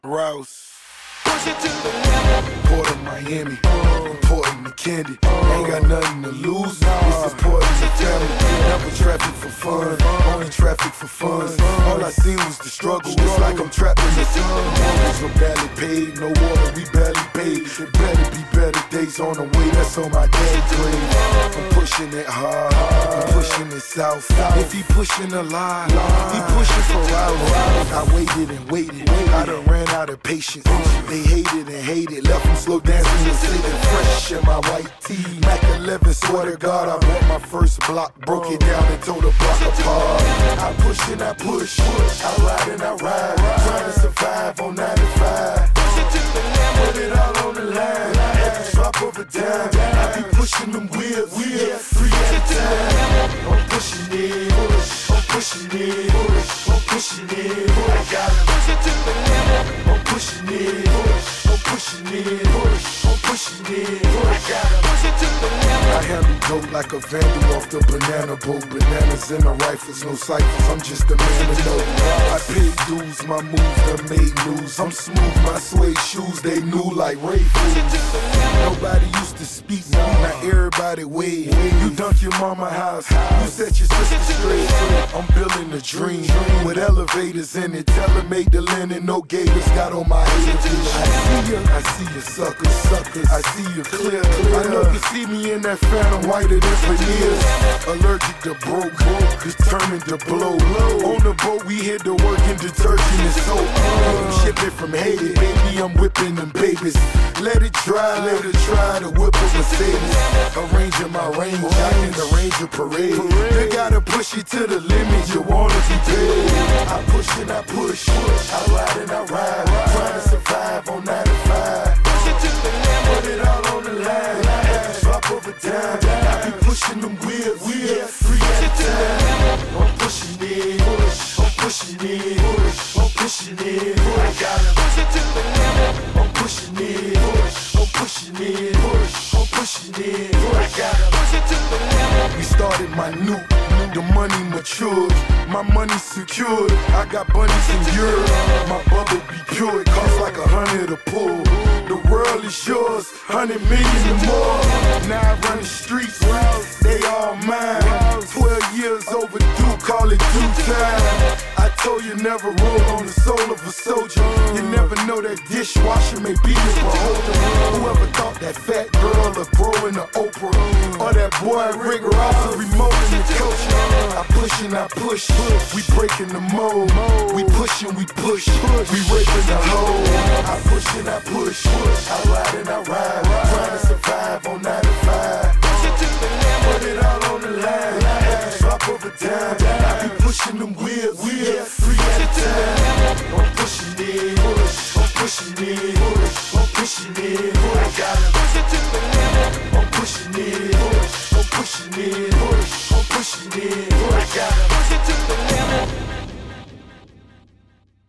Rouse. Port of Miami, important to Candy. Ain't got nothing to lose. This is important to family. Never traffic for fun, only traffic for fun. All I seen was the struggle. It's like I'm trapped in the sun. Mortgage are barely paid, no water, we barely paid. It better be better days on the way. That's on my dad's grave. I'm pushing it hard, I'm pushing it south. If he pushing a lie, he pushing for hours. I waited and waited, I done ran out of patience. They hated and hated, left them slow dancing and sitting fresh in my white tee. Mac 11, swear to God, I bought my first block, broke it down and tore the block apart. I push and I push, I ride and I ride, trying to survive on 95. Put it all on the line, at the drop of a dime. I be pushing them wheels, 3 at a time. I'm pushing it, I'm pushing it, I'm pushing it. I got it. I'm pushing it, I'm pushing it, I'm pushing it. I got it. I handle dope like a vandal off the banana boat. Bananas in the rifles, no ciphers, I'm just a man to know. I paid dues, my moves that made news. I'm smooth, my suede shoes, they new like Ray Foods. Nobody used to speak, now everybody wave. You dunk your mama house, you set your sister straight. I'm building a dream with elevators in it. Tell her make the linen, no gators, got on my haters. I see you suckers, I see you clear. I know you see me in that phantom whiter than veneers. Allergic to broke, determined to blow. On the boat we hit the work in detergent and soap. Shipping from Haiti, baby, I'm whipping them babies. Let it dry, let it try to whip a Mercedes. Arranging my range, I can arrange a parade. You gotta push it to the limit, you wanna be paid. I push and I push, I ride and I ride, trying to survive on 95. Put it all on the line, at the drop of a dime. I be pushing them wheels, 3 at a time. I'm pushing it, I'm pushing it, I'm pushing it. I got it. I'm pushing it, I'm pushing it, I'm pushing it. I got it. We started minute, the money matured, my money secured. I got bunnies in Europe, my bubble be pure. It costs like 100 a pull. The world is yours, 100 million and more. Now I run the streets, they all mine. 12 years overdue, call it due time. I told you never roll on the soul of a soldier. You never know that dishwasher may be your beholder. Whoever thought that fat girl would grow into Oprah, or that boy Rick Ross a remote in the culture. I push and I push, we breaking the mold. We push and we push, we raping the hole. I push and I push, I ride and I ride, trying to survive on 95. Put it all on the line, at the drop of a dime. I be pushing them wheels,